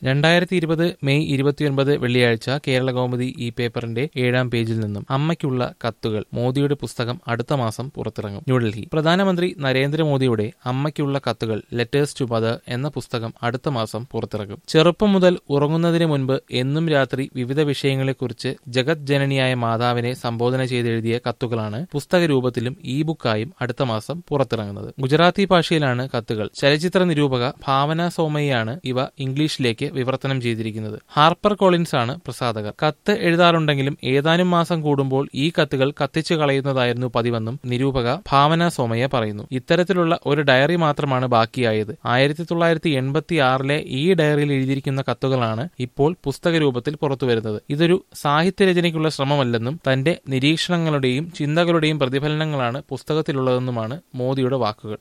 2020 May 29 വെള്ളിയാഴ്ച കേരളകൗമുദി ഈ പേപ്പറിന്റെ 7-ാം പേജിൽ നിന്നും അമ്മയ്ക്കുള്ള കത്തുകൾ. മോദിയുടെ പുസ്തകം അടുത്ത മാസം പുറത്തിറങ്ങും. ന്യൂഡൽഹി. പ്രധാനമന്ത്രി നരേന്ദ്രമോദിയുടെ അമ്മയ്ക്കുള്ള കത്തുകൾ ലെറ്റേഴ്സ് ടു മദർ എന്ന പുസ്തകം അടുത്ത മാസം പുറത്തിറങ്ങും. ചെറുപ്പം മുതൽ ഉറങ്ങുന്നതിന് മുൻപ് എന്നും രാത്രി വിവിധ വിഷയങ്ങളെക്കുറിച്ച് ജഗത് ജനനിയായ മാതാവിനെ സംബോധന ചെയ്തെഴുതിയ കത്തുകളാണ് പുസ്തക രൂപത്തിലും ഇ ബുക്കായും അടുത്ത മാസം പുറത്തിറങ്ങുന്നത്. ഗുജറാത്തി ഭാഷയിലാണ് കത്തുകൾ. ചലച്ചിത്ര നിരൂപക ഭാവന സോമയ്യാണ് ഇവ ഇംഗ്ലീഷിലേക്ക് വിവർത്തനം ചെയ്തിരിക്കുന്നത്. ഹാർപ്പർ കോളിൻസ് ആണ് പ്രസാധകർ. കത്ത് എഴുതാറുണ്ടെങ്കിലും ഏതാനും മാസം കൂടുമ്പോൾ ഈ കത്തുകൾ കത്തിച്ചു കളയുന്നതായിരുന്നു പതിവെന്നും നിരൂപക ഭാവന സോമയ്യ പറയുന്നു. ഇത്തരത്തിലുള്ള ഒരു ഡയറി മാത്രമാണ് ബാക്കിയായത്. 1986 ഈ ഡയറിയിൽ എഴുതിയിരിക്കുന്ന കത്തുകളാണ് ഇപ്പോൾ പുസ്തക രൂപത്തിൽ പുറത്തുവരുന്നത്. ഇതൊരു സാഹിത്യരചനയ്ക്കുള്ള ശ്രമമല്ലെന്നും തന്റെ നിരീക്ഷണങ്ങളുടെയും ചിന്തകളുടെയും പ്രതിഫലനങ്ങളാണ് പുസ്തകത്തിലുള്ളതെന്നുമാണ് മോദിയുടെ വാക്കുകൾ.